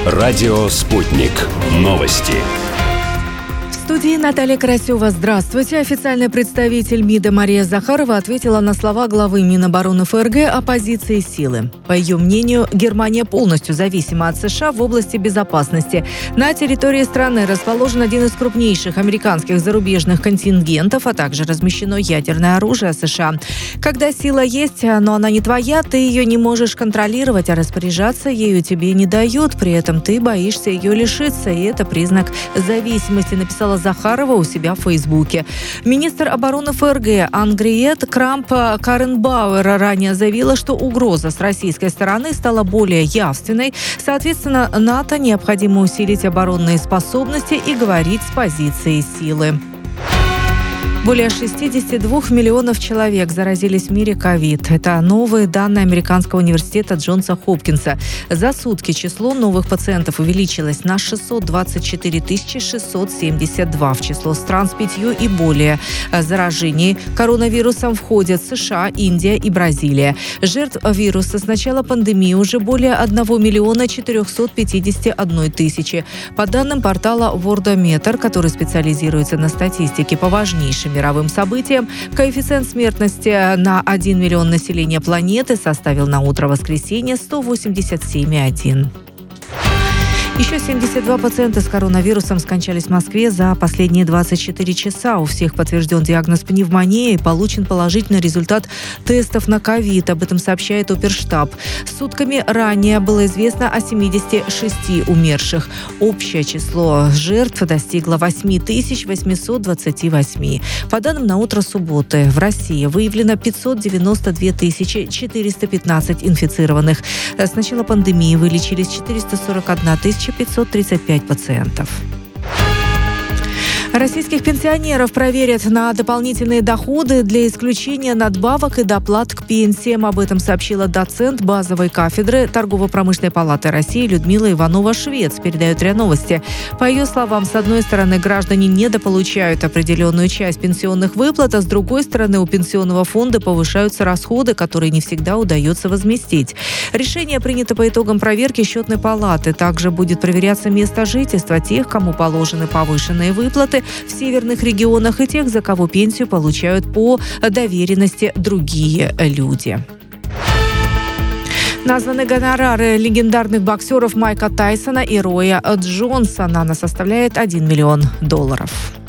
Радио «Спутник». Новости. В студии Наталья Карасева. Здравствуйте. Официальный представитель МИДа Мария Захарова ответила на слова главы Минобороны ФРГ о позиции силы. По ее мнению, Германия полностью зависима от США в области безопасности. На территории страны расположен один из крупнейших американских зарубежных контингентов, а также размещено ядерное оружие США. Когда сила есть, но она не твоя, ты ее не можешь контролировать, а распоряжаться ею тебе не дают. При этом ты боишься ее лишиться, и это признак зависимости, написала Захарова у себя в Фейсбуке. Министр обороны ФРГ Ангриет Крамп-Карренбауэр ранее заявила, что угроза с российской стороны стала более явственной. Соответственно, НАТО необходимо усилить оборонные способности и говорить с позиции силы. Более 62 миллионов человек заразились в мире ковид. Это новые данные Американского университета Джонса Хопкинса. За сутки число новых пациентов увеличилось на 624 672. В число стран с 5 и более заражений коронавирусом входят США, Индия и Бразилия. Жертв вируса с начала пандемии уже более 1 миллиона 451 тысячи. По данным портала Worldometer, который специализируется на статистике по важнейшим мировым событиям, коэффициент смертности на 1 миллион населения планеты составил на утро воскресенья 187,1. Еще 72 пациента с коронавирусом скончались в Москве за последние 24 часа. У всех подтвержден диагноз пневмония и получен положительный результат тестов на ковид. Об этом сообщает оперштаб. Сутками ранее было известно о 76 умерших. Общее число жертв достигло 8828. По данным на утро субботы, в России выявлено 592 415 инфицированных. С начала пандемии вылечились 441 535 пациентов. Российских пенсионеров проверят на дополнительные доходы для исключения надбавок и доплат к пенсиям. Об этом сообщила доцент базовой кафедры Торгово-промышленной палаты России Людмила Иванова-Швец, передает РИА Новости. По ее словам, с одной стороны, граждане недополучают определенную часть пенсионных выплат, а с другой стороны, у пенсионного фонда повышаются расходы, которые не всегда удается возместить. Решение принято по итогам проверки счетной палаты. Также будет проверяться место жительства тех, кому положены повышенные выплаты в северных регионах, и тех, за кого пенсию получают по доверенности другие люди. Названы гонорары легендарных боксеров Майка Тайсона и Роя Джонсона. Она составляет $1 миллион.